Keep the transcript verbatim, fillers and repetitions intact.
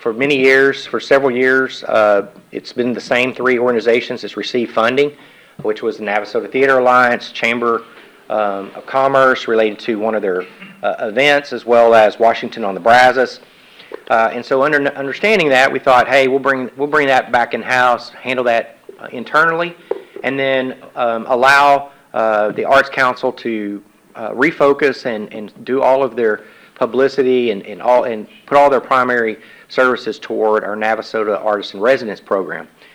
for many years, for several years, uh, it's been the same three organizations that's received funding, which was the Navasota Theater Alliance, Chamber um, of Commerce related to one of their uh, events, as well as Washington on the Brazos. Uh, and so, under, understanding that, we thought, hey, we'll bring we'll bring that back in house, handle that uh, internally, and then um, allow uh, the Arts Council to uh, refocus and, and do all of their publicity and, and all and put all their primary services toward our Navasota Artist in Residence program.